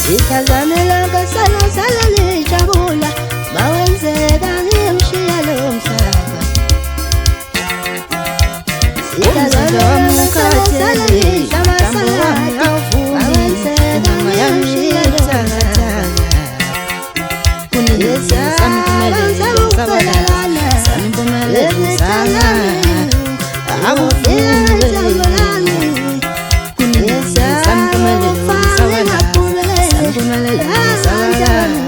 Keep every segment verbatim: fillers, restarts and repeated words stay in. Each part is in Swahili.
Itazamela sana sana lijabula mawenzeka ngimshiya lo mhlaba. Itazamela sana sana lijabula mawenzeka ngimshiya lo mhlaba. Kuniyesa sampumelele sabalana sampumelele sana akufunelele kuniyesa sampumelele sabalana sampumelele sabalana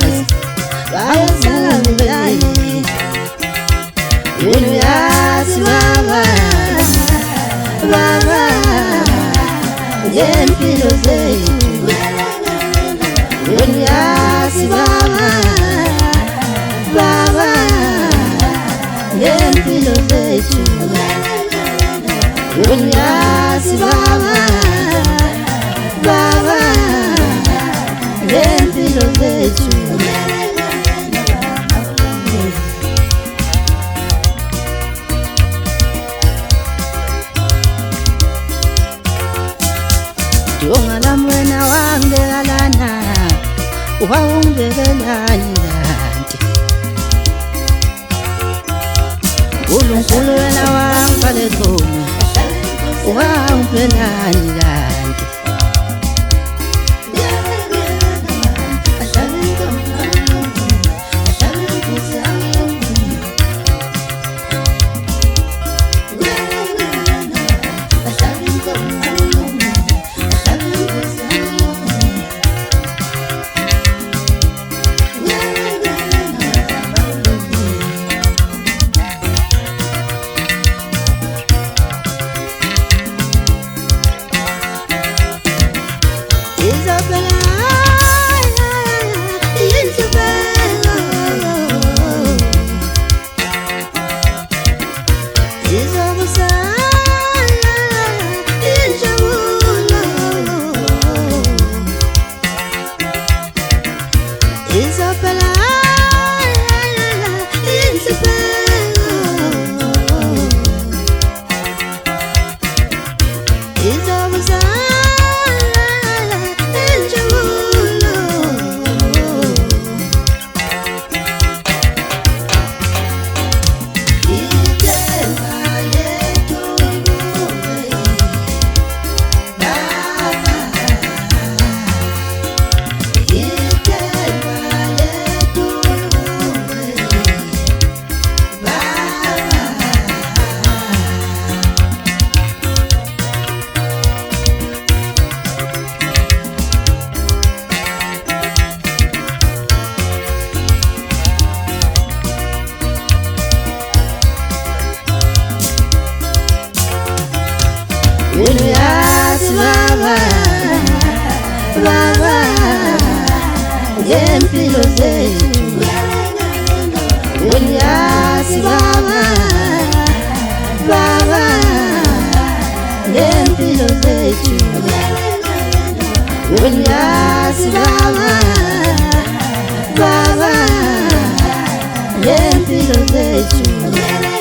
akufunelele uniyasi baba baba yempilo zethu uniyasi baba baba yempilo zethu uniyasi baba baba yempilo zethu Jonga la mwena wangelana wawungelelani kanti uNkulunkulu wena wangifale khona wawungelelani kanti Uniyasi baba baba yempilo zethu uniyasi baba baba yempilo zethu uniyasi baba baba yempilo zethu